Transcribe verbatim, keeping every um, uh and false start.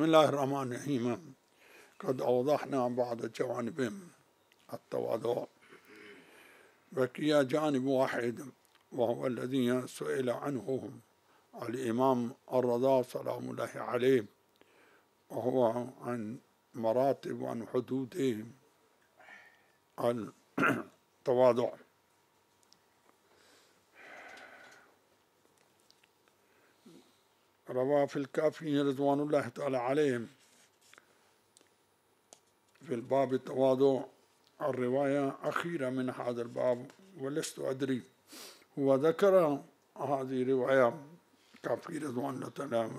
الله الرحمن الرحيم. قد أوضحنا بعض جوانب التواضع، بقي جانب واحد وهو الذي سئل عنه الإمام الرضا سلام الله عليه، وهو عن مراتب وعن حدود التواضع. روى في الكافي رضوان الله تعالى عليهم في الباب التواضع الرواية أخيرة من هذا الباب، ولست أدري، هو ذكر هذه الرواية كافي رضوان الله تعالى